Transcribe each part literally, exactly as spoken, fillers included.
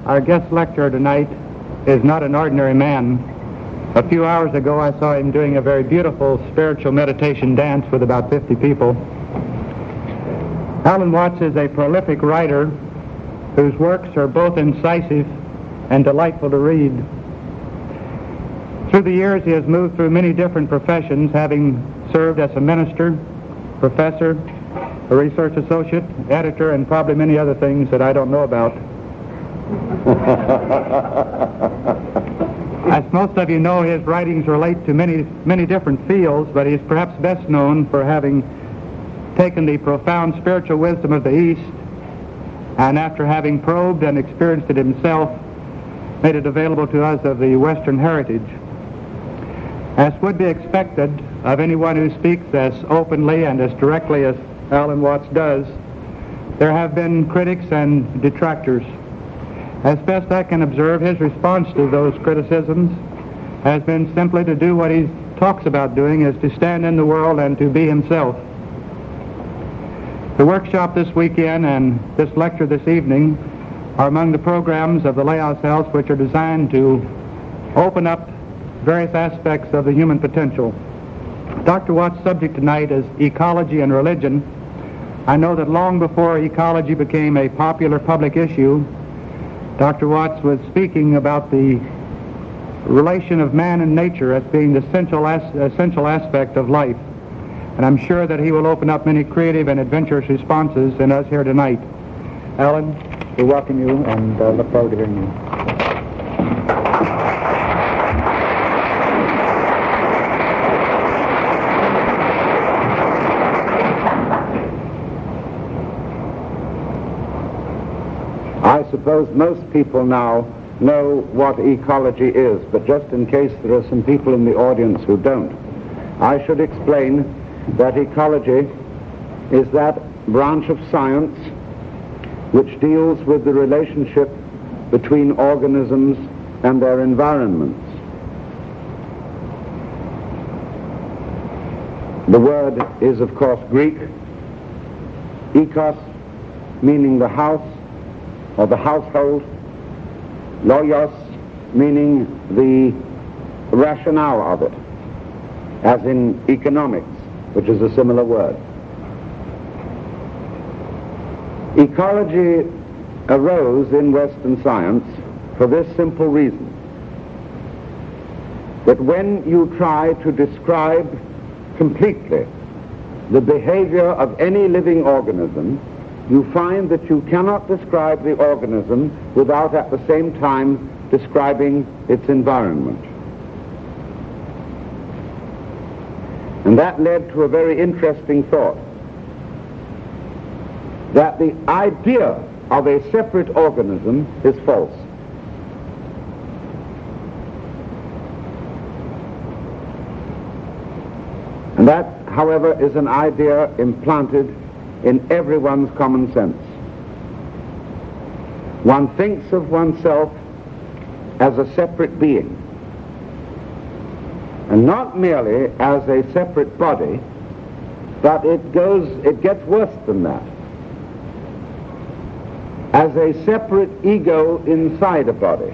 Our guest lecturer tonight is not an ordinary man. A few hours ago, I saw him doing a very beautiful spiritual meditation dance with about fifty people. Alan Watts is a prolific writer whose works are both incisive and delightful to read. Through the years, he has moved through many different professions, having served as a minister, professor, a research associate, editor, and probably many other things that I don't know about. As most of you know, his writings relate to many, many different fields, but he is perhaps best known for having taken the profound spiritual wisdom of the East and, after having probed and experienced it himself, made it available to us of the Western heritage. As would be expected of anyone who speaks as openly and as directly as Alan Watts does, there have been critics and detractors. As best I can observe, his response to those criticisms has been simply to do what he talks about doing, is to stand in the world and to be himself. The workshop this weekend and this lecture this evening are among the programs of the Layhouse House, which are designed to open up various aspects of the human potential. Doctor Watts' subject tonight is ecology and religion. I know that long before ecology became a popular public issue, Doctor Watts was speaking about the relation of man and nature as being the essential, as- essential aspect of life. And I'm sure that he will open up many creative and adventurous responses in us here tonight. Alan, we welcome you and uh, look forward to hearing you. I suppose most people now know what ecology is, but just in case there are some people in the audience who don't, I should explain that ecology is that branch of science which deals with the relationship between organisms and their environments. The word is, of course, Greek, ekos, meaning the house or the household, loios, meaning the rationale of it, as in economics, which is a similar word. Ecology arose in Western science for this simple reason, that when you try to describe completely the behavior of any living organism, you find that you cannot describe the organism without at the same time describing its environment. And that led to a very interesting thought, that the idea of a separate organism is false. And that, however, is an idea implanted in everyone's common sense. One thinks of oneself as a separate being, and not merely as a separate body, but it goes, it gets worse than that. As a separate ego inside a body.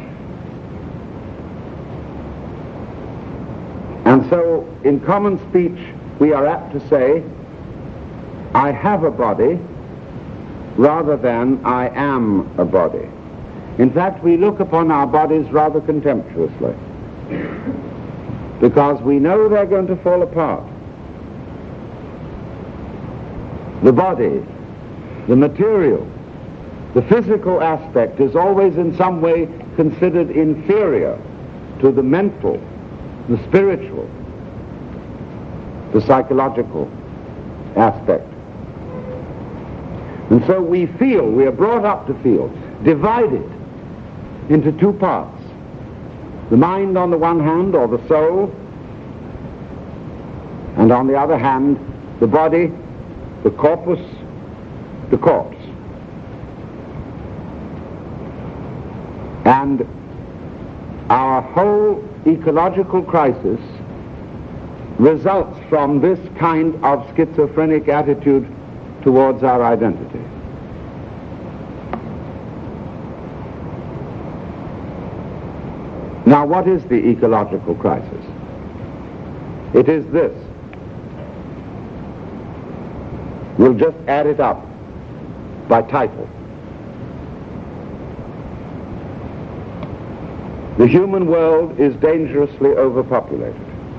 And so, in common speech, we are apt to say, I have a body, rather than I am a body. In fact, we look upon our bodies rather contemptuously, because we know they're going to fall apart. The body, the material, the physical aspect is always in some way considered inferior to the mental, the spiritual, the psychological aspect. And so we feel, we are brought up to feel, divided into two parts. The mind on the one hand, or the soul, and on the other hand, the body, the corpus, the corpse. And our whole ecological crisis results from this kind of schizophrenic attitude towards our identity. Now, what is the ecological crisis? It is this. We'll just add it up by title. The human world is dangerously overpopulated.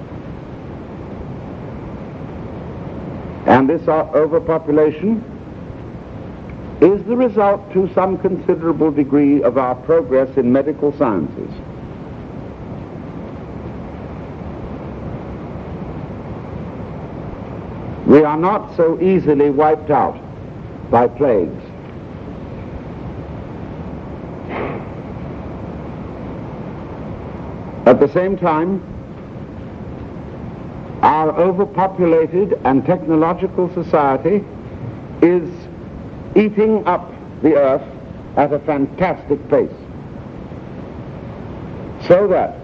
And this overpopulation is the result, to some considerable degree, of our progress in medical sciences. We are not so easily wiped out by plagues. At the same time, our overpopulated and technological society is eating up the earth at a fantastic pace, so that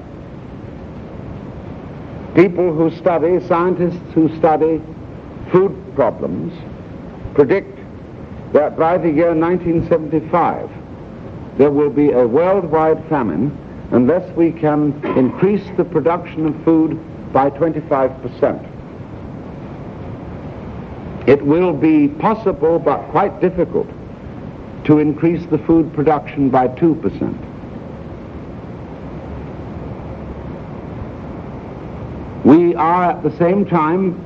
people who study, scientists who study food problems, predict that by the year nineteen seventy-five there will be a worldwide famine unless we can increase the production of food by twenty-five percent. It will be possible, but quite difficult, to increase the food production by two percent. We are at the same time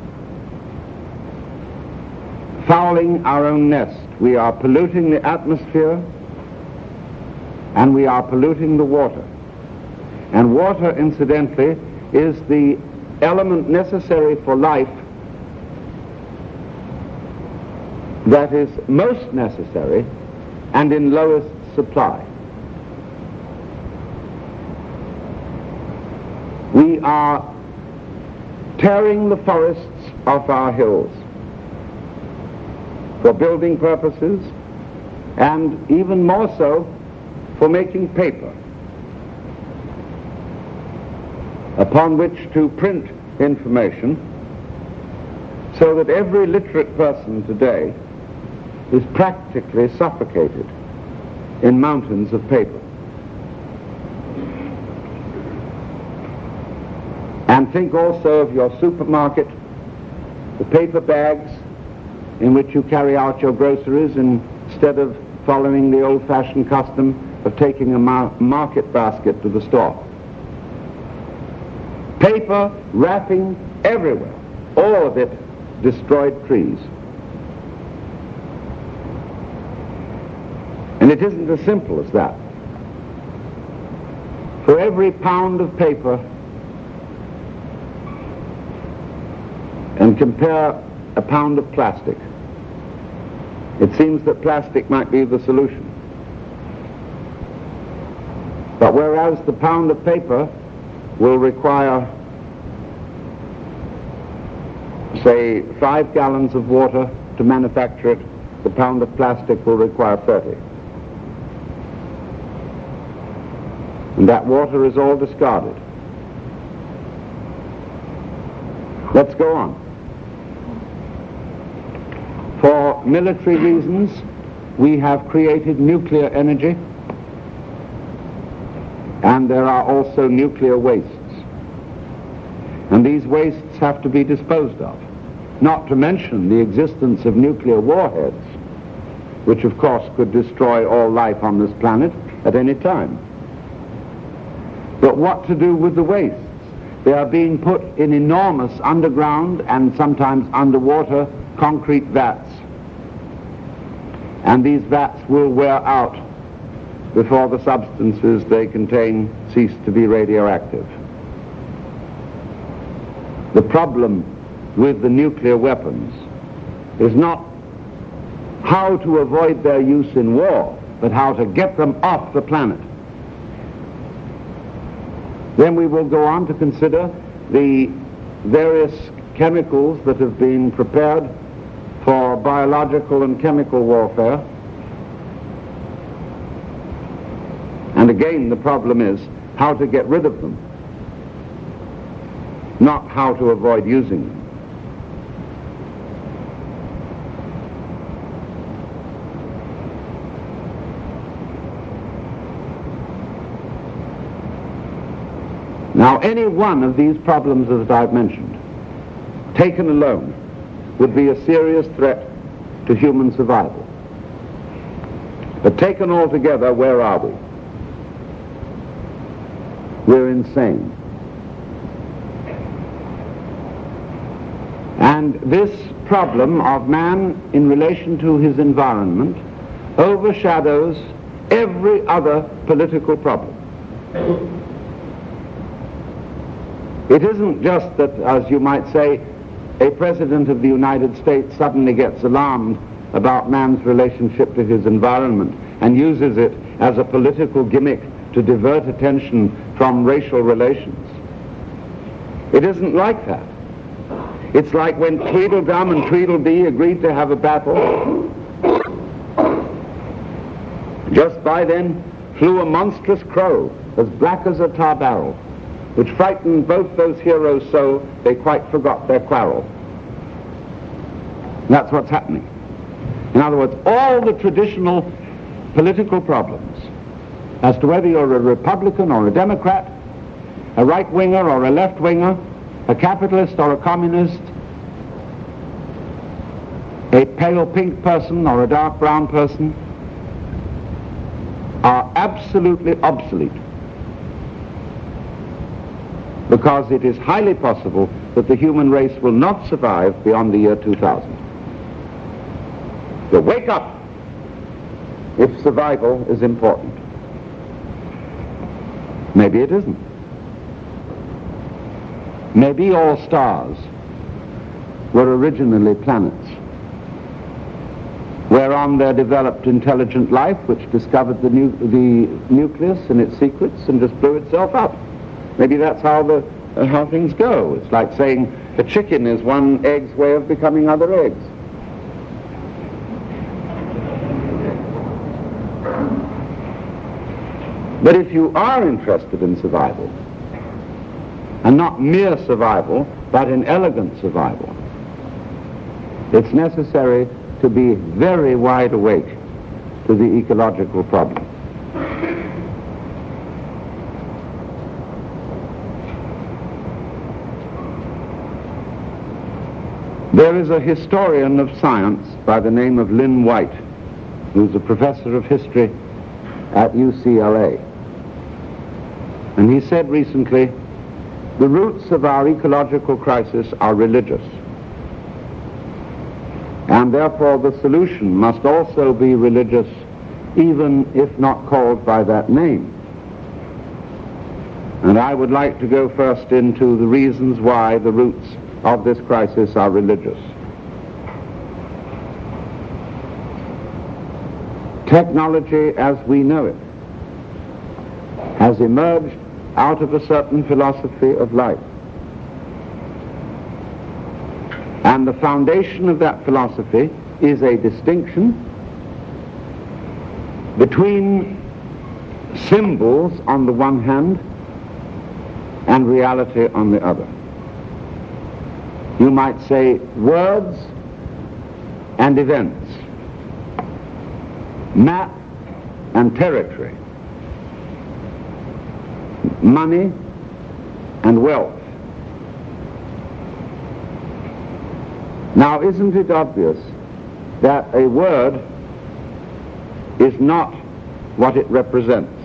fouling our own nest. We are polluting the atmosphere, and we are polluting the water. And water, incidentally, is the element necessary for life that is most necessary and in lowest supply. We are tearing the forests off our hills for building purposes, and even more so for making paper upon which to print information, so that every literate person today is practically suffocated in mountains of paper. And think also of your supermarket, the paper bags in which you carry out your groceries instead of following the old-fashioned custom of taking a mar- market basket to the store. Paper wrapping everywhere, all of it destroyed trees. And it isn't as simple as that. For every pound of paper, and compare a pound of plastic, it seems that plastic might be the solution. But whereas the pound of paper will require, say, five gallons of water to manufacture it, the pound of plastic will require thirty. And that water is all discarded. Let's go on. For military reasons, we have created nuclear energy, and there are also nuclear wastes. And these wastes have to be disposed of, not to mention the existence of nuclear warheads, which of course could destroy all life on this planet at any time. But what to do with the wastes? They are being put in enormous underground and sometimes underwater concrete vats. And these vats will wear out before the substances they contain cease to be radioactive. The problem with the nuclear weapons is not how to avoid their use in war, but how to get them off the planet. Then we will go on to consider the various chemicals that have been prepared for biological and chemical warfare. And again, the problem is how to get rid of them, not how to avoid using them. Now, any one of these problems that I've mentioned, taken alone, would be a serious threat to human survival. But taken all together, where are we? We're insane. And this problem of man in relation to his environment overshadows every other political problem. It isn't just that, as you might say, a president of the United States suddenly gets alarmed about man's relationship to his environment and uses it as a political gimmick to divert attention from racial relations. It isn't like that. It's like when Tweedledum and Tweedledee agreed to have a battle. Just by then flew a monstrous crow, as black as a tar barrel, which frightened both those heroes so they quite forgot their quarrel. That's what's happening. In other words, all the traditional political problems, as to whether you're a Republican or a Democrat, a right-winger or a left-winger, a capitalist or a communist, a pale pink person or a dark brown person, are absolutely obsolete, because it is highly possible that the human race will not survive beyond the year two thousand. So wake up if survival is important. Maybe it isn't. Maybe all stars were originally planets, whereon there developed intelligent life which discovered the, nu- the nucleus and its secrets and just blew itself up. Maybe that's how the uh, how things go. It's like saying a chicken is one egg's way of becoming other eggs. But if you are interested in survival, and not mere survival, but in elegant survival, it's necessary to be very wide awake to the ecological problem. There is a historian of science by the name of Lynn White, who's a professor of history at U C L A. And he said recently, the roots of our ecological crisis are religious. And therefore the solution must also be religious, even if not called by that name. And I would like to go first into the reasons why the roots of this crisis are religious. Technology as we know it has emerged out of a certain philosophy of life. And the foundation of that philosophy is a distinction between symbols on the one hand and reality on the other. You might say words and events, map and territory, money and wealth. Now, isn't it obvious that a word is not what it represents?